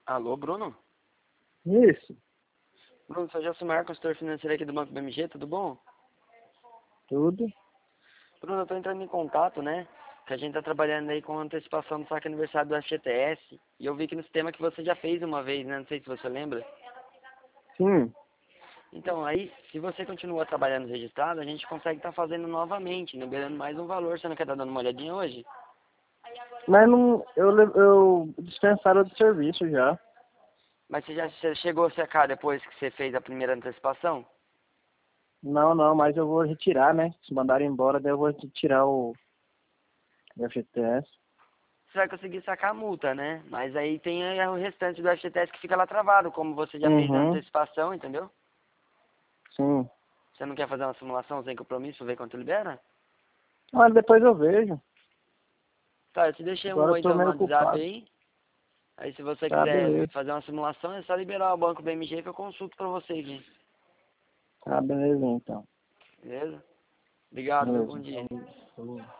Alô, Bruno? Isso, Bruno, sou Josimar, consultor financeiro aqui do Banco BMG, tudo bom? tudo. Bruno, eu tô entrando em contato, né? Que a gente tá trabalhando aí com antecipação do saque aniversário do FGTS. E eu vi aqui no sistema que você já fez uma vez, né? Não sei se você lembra. Sim, Então, aí, se você continua trabalhando registrado, a gente consegue estar fazendo novamente, liberando mais um valor. Você não quer estar dando uma olhadinha hoje? mas não, eu dispensaram do serviço já. Mas você chegou a sacar depois que você fez a primeira antecipação? Não, mas eu vou retirar, né? Se mandarem embora, daí eu vou retirar o FTS. Você vai conseguir sacar a multa, né? Mas aí tem o restante do FGTS que fica lá travado, como você já fez a Uhum, antecipação, entendeu? sim. Você não quer fazer uma simulação sem compromisso, ver quanto libera? Olha, depois eu vejo. Tá, eu te deixei um Agora eu oi tô então no meio WhatsApp ocupado. aí. Aí se você Tá, quiser beleza. fazer uma simulação, é só liberar o banco BMG que eu consulto pra você aqui. Tá, beleza então. Beleza? Obrigado, viu? Bom Beleza. dia. Falou.